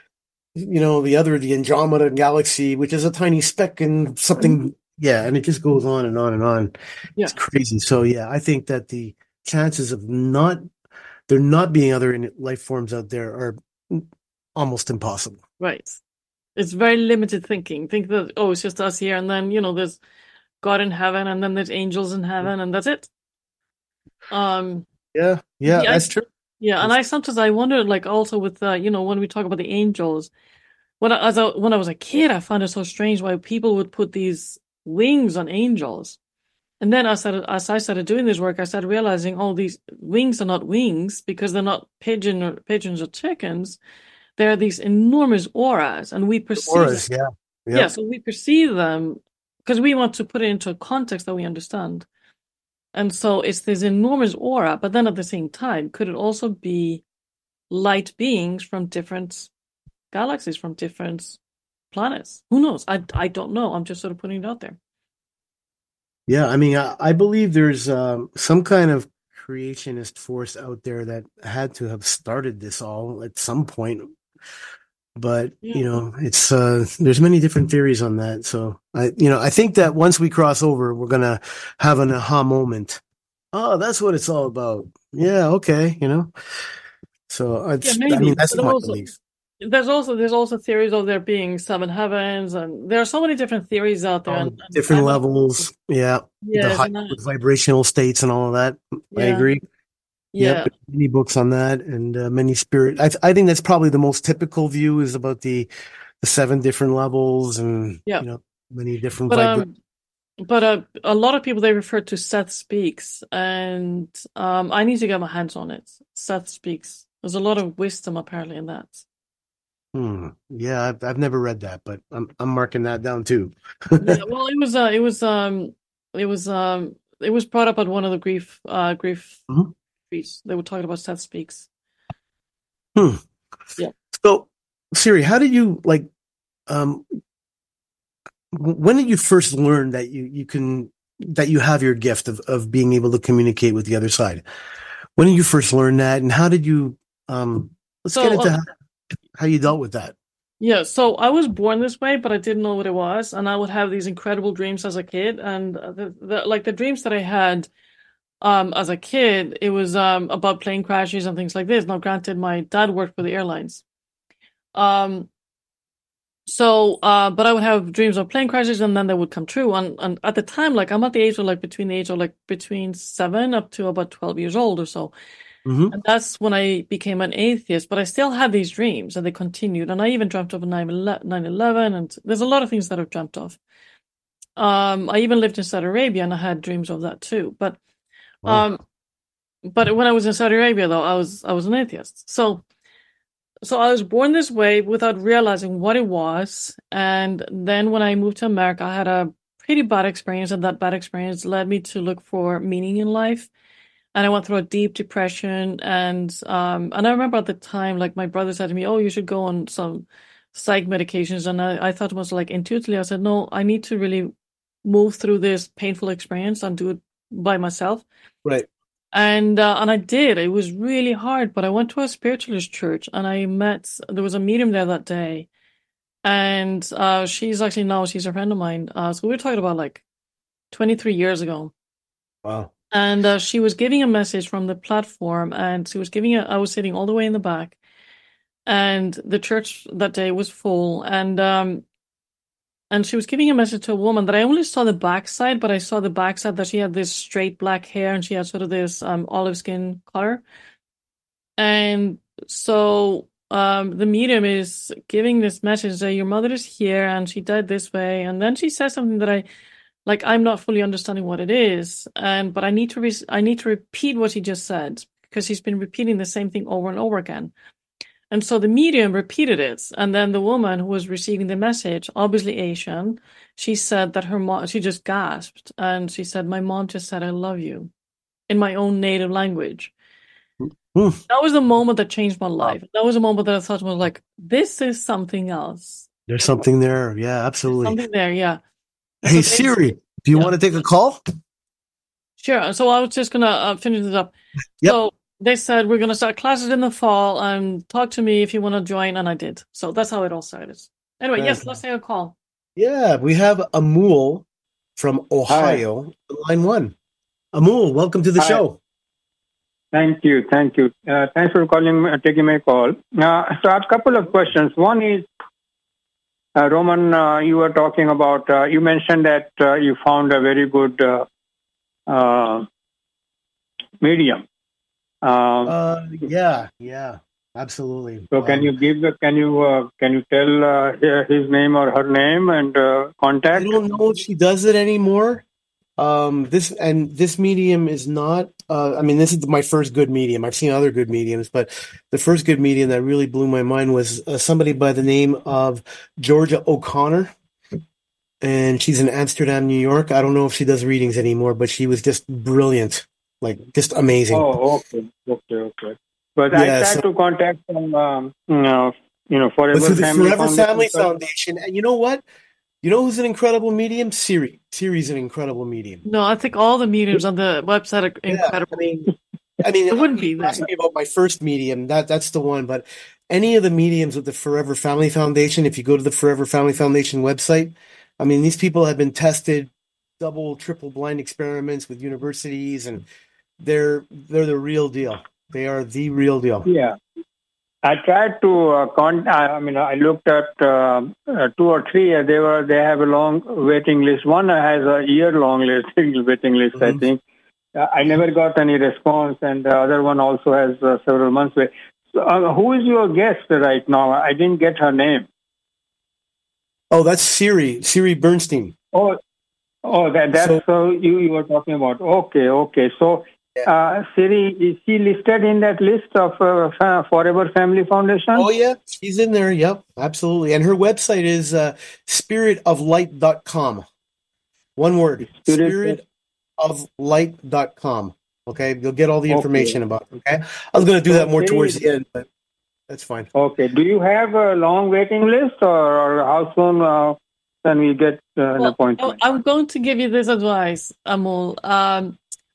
the Andromeda galaxy, which is a tiny speck in Mhm. something. Yeah, and it just goes on and on and on. It's Yeah. crazy. So yeah, I think that the chances of there not being other life forms out there are almost impossible. Right. It's very limited thinking. Think that, oh, it's just us here, and then there's God in heaven, and then there's angels in heaven, and that's it. Um, Yeah, yeah, yeah, that's true. yeah, and That's, I wonder, like, also with when we talk about the angels, when I was a kid, I found it so strange why people would put these wings on angels, and then as I started doing this work, I started realizing, oh, these wings are not wings because they're not pigeons or chickens. They're these enormous auras, and we perceive them. auras, yeah. Yeah, Yep. so we perceive them because we want to put it into a context that we understand. And so it's this enormous aura, but then at the same time, could it also be light beings from different galaxies, from different planets? Who knows? I don't know. I'm just sort of putting it out there. Yeah, I mean, I believe there's some kind of creationist force out there that had to have started this all at some point. But, Yeah. it's there's many different theories on that. So I think that once we cross over, we're gonna have an aha moment. Oh, that's what it's all about. Yeah, okay. So Yeah, I mean, maybe. that's But my also belief. there's also theories of there being seven heavens, and there are so many different theories out there. And Different I'm not levels. Yeah. The yes, high and vibrational states and all of that. I yeah, agree. Yep, yeah. many books on that, and many spirit. I think that's probably the most typical view is about the seven different levels, and Yeah. many different But vibrations. a lot of people they refer to Seth Speaks, and I need to get my hands on it. Seth Speaks. There's a lot of wisdom apparently in that. Yeah, I've never read that, but I'm marking that down too. Yeah, well, it was brought up at one of the grief Mhm. retreats. They were talking about Seth Speaks. Hmm. Yeah. So, Siri, how did you like? Um, when did you first learn that you have your gift of being able to communicate with the other side? When did you first learn that, and how did you? Let's get into how you dealt with that. Yeah, so I was born this way, but I didn't know what it was, and I would have these incredible dreams as a kid, and the dreams that I had as a kid, it was about plane crashes and things like this. Now, granted, my dad worked for the airlines, but I would have dreams of plane crashes, and then they would come true. And at the time, like I'm at the age of between 7 up to about 12 years old or so. Mm-hmm. And that's when I became an atheist, but I still had these dreams and they continued. And I even dreamt of 9/11, and there's a lot of things that I've dreamt of. I even lived in Saudi Arabia and I had dreams of that too. But Wow. but when I was in Saudi Arabia, though, I was an atheist. So I was born this way without realizing what it was. And then when I moved to America, I had a pretty bad experience, and that bad experience led me to look for meaning in life. And I went through a deep depression, and I remember at the time, like my brother said to me, "Oh, you should go on some psych medications." And I thought it was like intuitively, I said, "No, I need to really move through this painful experience and do it by myself." Right. And I did. It was really hard, but I went to a spiritualist church, and there was a medium there that day, and she's a friend of mine. So we were talking about like 23 years ago. Wow. And she was giving a message from the platform, and I was sitting all the way in the back, and the church that day was full, and she was giving a message to a woman that I only saw the backside, but I saw the backside that she had this straight black hair, and she had sort of this olive skin color. And so the medium is giving this message that your mother is here, and she died this way, and then she says something that I'm not fully understanding what it is, but I need to repeat what he just said, because he's been repeating the same thing over and over again. And so the medium repeated it, and then the woman who was receiving the message, obviously Asian, she said that she just gasped, and she said, "My mom just said I love you," in my own native language. That was the moment that changed my life. That was a moment that I thought was like, this is something else. There's something there. Yeah, absolutely. There's something there, yeah. Hey, Siri, do you want to take a call? Sure. So I was just going to finish this up. Yep. So they said, we're going to start classes in the fall, and talk to me if you want to join. And I did. So that's how it all started. Anyway, yes, let's take a call. Yeah, we have Amul from Ohio, line 1. Amul, welcome to the show. Thank you. Thanks for taking my call. So I have a couple of questions. One is, Roman, you were talking about, you mentioned that you found a very good medium. Yeah, absolutely. So can you tell his name or her name and contact? I don't know if she does it anymore. This medium is not, this is my first good medium. I've seen other good mediums, but the first good medium that really blew my mind was somebody by the name of Georgia O'Connor. And she's in Amsterdam, New York. I don't know if she does readings anymore, but she was just brilliant, like just amazing. Oh, okay. But yeah, I tried to contact them, Forever through the Family Forever Family Foundation. And you know what? You know who's an incredible medium? Siri. Siri's an incredible medium. No, I think all the mediums on the website are incredible. It wouldn't be that. Asking me about my first medium, that's the one. But any of the mediums with the Forever Family Foundation, if you go to the Forever Family Foundation website, these people have been tested, double, triple blind experiments with universities, and they're the real deal. They are the real deal. Yeah. I tried to I looked at 2 or 3. They have a long waiting list. One has a year-long waiting list, I think. I never got any response, and the other one also has several months wait. So, who is your guest right now? I didn't get her name. Oh, that's Siri Bernstein. Oh, that's so you were talking about. Okay. So, Siri, is she listed in that list of Forever Family Foundation? Oh, yeah, she's in there. Yep, absolutely. And her website is spiritoflight.com. One word, spiritoflight.com. Okay, you'll get all the information about it. Okay, I was going to do that more towards the end, but that's fine. Okay, do you have a long waiting list, or how soon can we get an appointment? I'm going to give you this advice, Amul.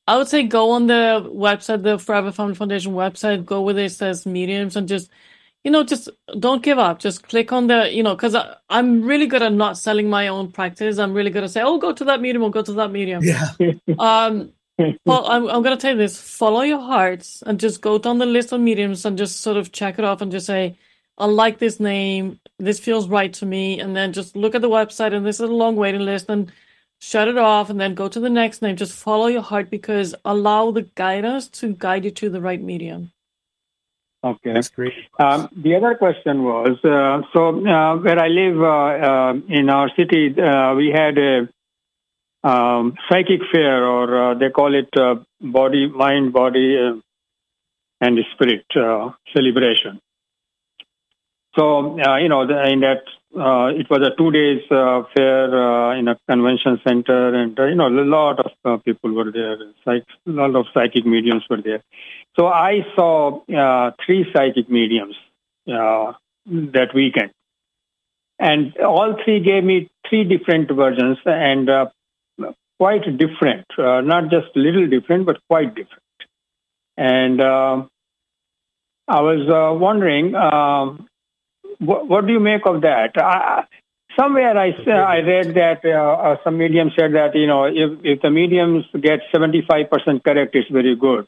I would say go on the website, the Forever Family Foundation website, go where it says mediums and just don't give up. Just click on because I'm really good at not selling my own practice. I'm really good at saying, oh, go to that medium or go to that medium. Yeah. Well, I'm going to tell you this, follow your hearts and just go down the list of mediums and just sort of check it off and just say, I like this name. This feels right to me. And then just look at the website and this is a long waiting list and shut it off and then go to the next name. Just follow your heart because allow the guidance to guide you to the right medium. Okay. That's great. The other question was, where I live in our city, we had a psychic fair, or they call it mind, body, and spirit celebration. So, in that, it was a 2 days fair in a convention center, and, a lot of people were there. A lot of psychic mediums were there. So I saw 3 psychic mediums that weekend. And all 3 gave me 3 different versions and quite different, not just a little different, but quite different. And I was wondering, what do you make of that? Somewhere I read that some medium said that, if the mediums get 75% correct, it's very good.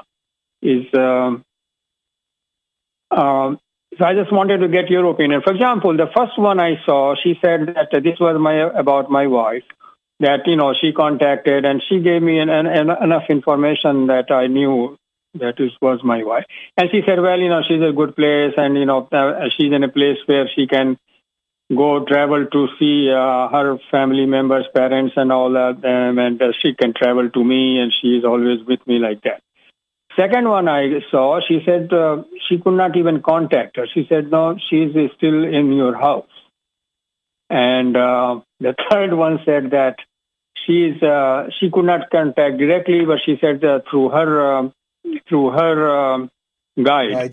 So I just wanted to get your opinion. For example, the first one I saw, she said that this was about my wife, that, she contacted and she gave me enough information that I knew that this was my wife. And she said, well, she's a good place and, she's in a place where she can go travel to see her family members, parents and all that, and she can travel to me and she is always with me like that. Second one I saw, she said she could not even contact her. She said, no, she's still in your house. And the third one said that she could not contact directly, but she said through her guide,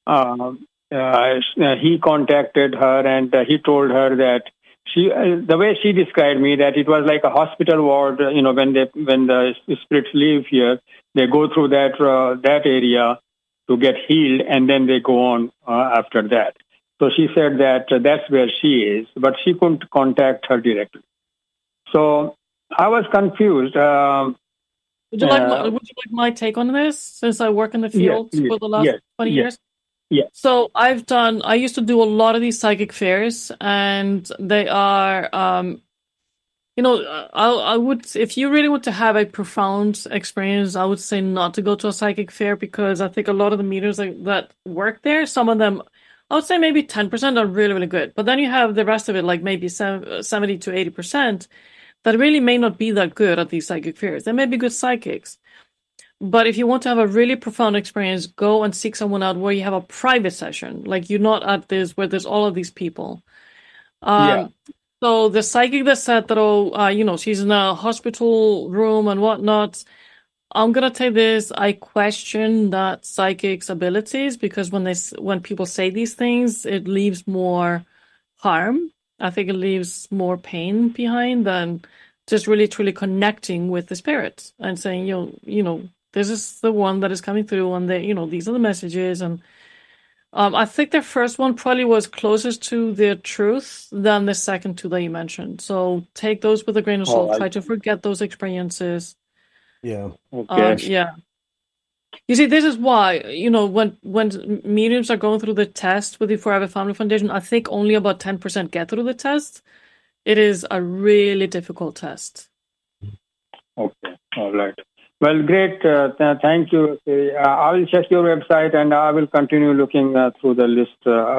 he contacted her and he told her that the way she described me, that it was like a hospital ward. When the spirits leave here, they go through that area to get healed, and then they go on after that. So she said that that's where she is, but she couldn't contact her directly. So I was confused. Would you like my take on this, since I work in the field for the last 20 years? Yeah. So I used to do a lot of these psychic fairs, and they are, I would, if you really want to have a profound experience, I would say not to go to a psychic fair, because I think a lot of the mediums that work there, some of them, I would say maybe 10% are really, really good. But then you have the rest of it, like maybe 70 to 80%, that really may not be that good at these psychic fairs. They may be good psychics. But if you want to have a really profound experience, go and seek someone out where you have a private session. Like, you're not at this where there's all of these people. So the psychic that said that, she's in a hospital room and whatnot, I'm going to tell this, I question that psychic's abilities, because when people say these things, it leaves more harm. I think it leaves more pain behind than just really truly connecting with the spirits and saying, this is the one that is coming through, and these are the messages. And I think the first one probably was closest to the truth than the second two that you mentioned. So take those with a grain of salt. Try to forget those experiences. Yeah. Okay. You see, this is why, when mediums are going through the test with the Forever Family Foundation, I think only about 10% get through the test. It is a really difficult test. Okay. All right. Well, great. Thank you. I will check your website and I will continue looking through the list.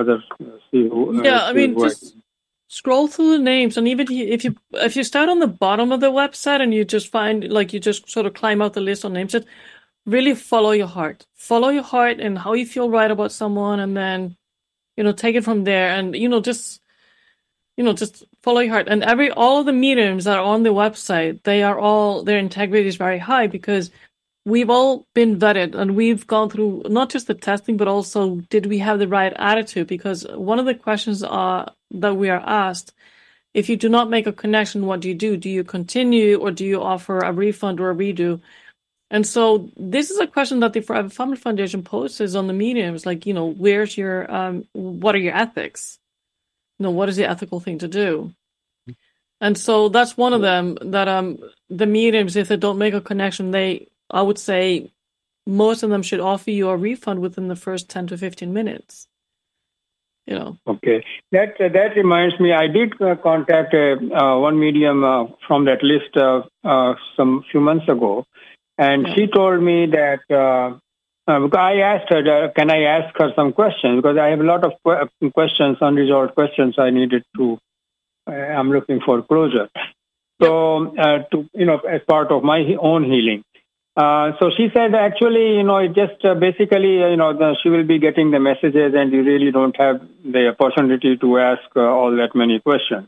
Just scroll through the names, and even if you start on the bottom of the website and you just find, like, you just sort of climb out the list on names, really follow your heart. Follow your heart and how you feel right about someone, and then take it from there. And just follow your heart. And all of the mediums that are on the website, their integrity is very high, because we've all been vetted and we've gone through not just the testing, but also, did we have the right attitude? Because one of the questions that we are asked, if you do not make a connection, what do you do? Do you continue, or do you offer a refund or a redo? And so this is a question that the Forever Family Foundation poses on the mediums, like, where's your, what are your ethics? What is the ethical thing to do? And so that's one of them that the mediums, if they don't make a connection, I would say most of them should offer you a refund within the first 10 to 15 minutes. Okay. That reminds me, I did contact one medium from that list some few months ago, and she told me that because I asked her, can I ask her some questions? Because I have a lot of questions, unresolved questions I needed to, I'm looking for closure. So, as part of my own healing. So she said, actually, it just basically, she will be getting the messages and you really don't have the opportunity to ask all that many questions.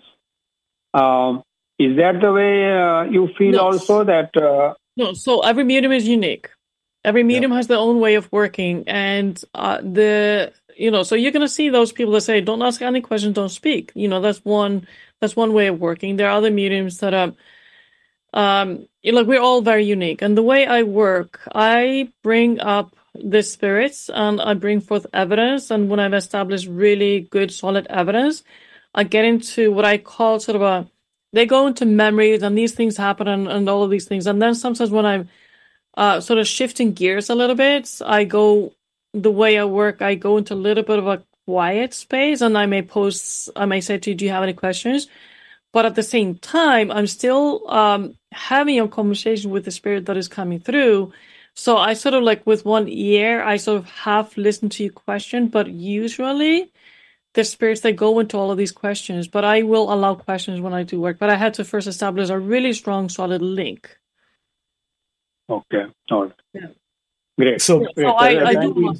Is that the way you feel also that? No, so every medium is unique. Every medium has their own way of working. And so you're going to see those people that say, don't ask any questions, don't speak. That's one way of working. There are other mediums that are, we're all very unique. And the way I work, I bring up the spirits and I bring forth evidence. And when I've established really good, solid evidence, I get into what I call they go into memories and these things happen and all of these things. And then sometimes when I'm sort of shifting gears a little bit, the way I work, I go into a little bit of a quiet space and I may say to you, do you have any questions? But at the same time, I'm still having a conversation with the spirit that is coming through. So I sort of with one ear, I sort of half listen to your question, but usually the spirits, they go into all of these questions, but I will allow questions when I do work. But I had to first establish a really strong, solid link. Okay. All right. Yeah. Great. So I do.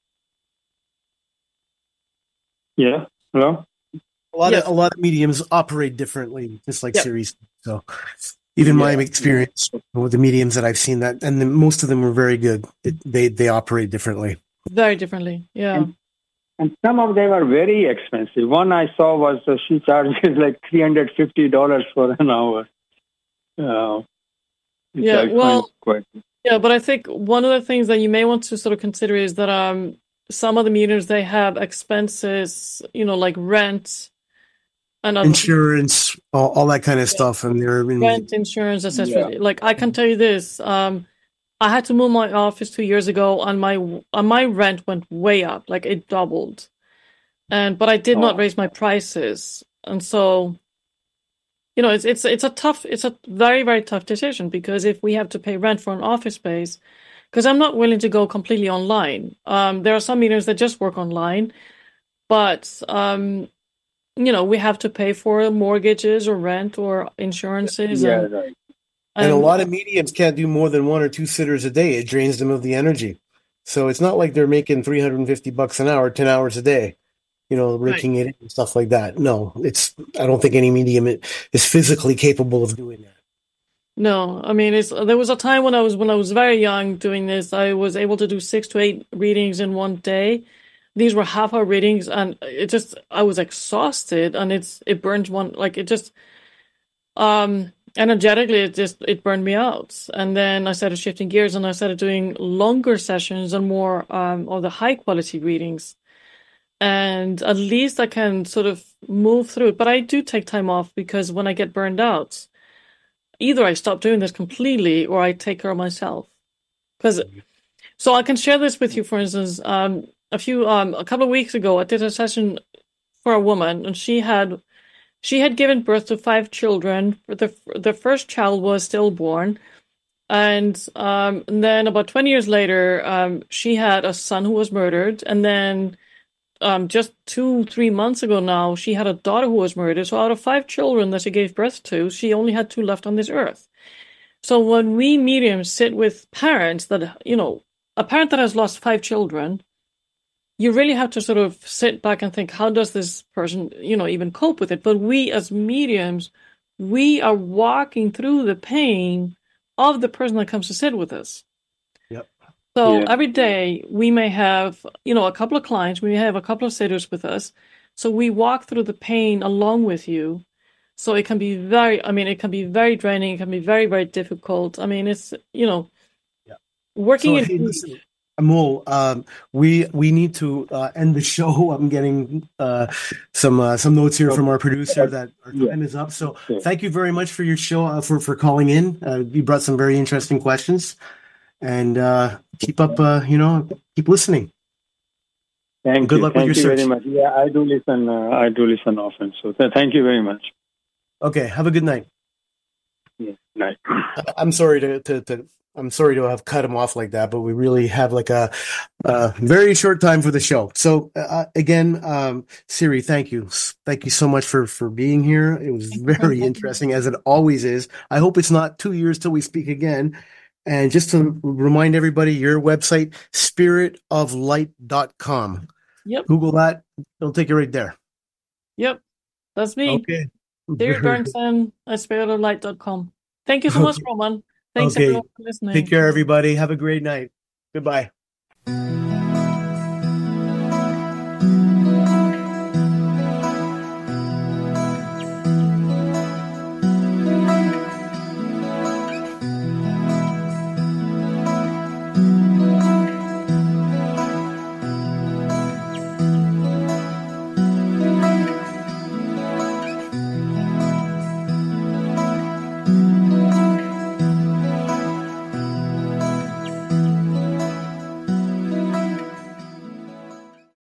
Yeah. Hello? A lot of mediums operate differently, just like Ceres. So even my experience with the mediums that I've seen most of them were very good. They operate differently. Very differently. Yeah. And some of them are very expensive. One I saw was she charges like $350 for an hour. But I think one of the things that you may want to sort of consider is that some of the mediums, they have expenses, like rent and insurance, all that kind of stuff, and they're rent, insurance, etc. Yeah. Like I can tell you this, I had to move my office 2 years ago, and my rent went way up, like it doubled, but I did not raise my prices, and so. It's a very, very tough decision, because if we have to pay rent for an office space, because I'm not willing to go completely online. There are some mediums that just work online, but we have to pay for mortgages or rent or insurances. Right. And a lot of mediums can't do more than 1 or 2 sitters a day. It drains them of the energy. So it's not like they're making $350 an hour, 10 hours a day. Raking it and stuff like that. No, I don't think any medium is physically capable of doing that. No, I mean, there was a time when I was very young doing this, I was able to do 6 to 8 readings in one day. These were half-hour readings, and I was exhausted, and it burned energetically, it burned me out. And then I started shifting gears, and I started doing longer sessions and more of the high-quality readings. And at least I can sort of move through it. But I do take time off, because when I get burned out, either I stop doing this completely or I take care of myself. So I can share this with you, for instance. A couple of weeks ago, I did a session for a woman, and she had given birth to 5 children. The first child was stillborn. And then about 20 years later, she had a son who was murdered. And then just 2-3 months ago now, she had a daughter who was murdered. So out of 5 children that she gave birth to, she only had 2 left on this earth. So when we mediums sit with parents that, a parent that has lost 5 children, you really have to sort of sit back and think, how does this person, even cope with it? But we as mediums, we are walking through the pain of the person that comes to sit with us. So every day we may have, a couple of clients, we may have a couple of sitters with us. So we walk through the pain along with you. So it can be very draining. It can be very, very difficult. I mean, it's, working in hey, food. listen, Amol, we need to end the show. I'm getting some notes here from our producer that our time is up. So thank you very much for your show, for calling in. You brought some very interesting questions, and keep up. Keep listening. Thank Good you. luck with your Thank you search. very much. Yeah, I do listen. I do listen often. So thank you very much. Okay. Have a good night. Yeah, night. I'm sorry I'm sorry to have cut him off like that, but we really have like a very short time for the show. So again, Siri, thank you. Thank you so much for being here. It was very interesting, as it always is. I hope it's not 2 years till we speak again. And just to remind everybody, your website, spiritoflight.com. Yep. Google that. It'll take you right there. Yep. That's me. Okay. David Bernson at spiritoflight.com. Thank you so much, Roman. Thanks everyone for listening. Take care, everybody. Have a great night. Goodbye.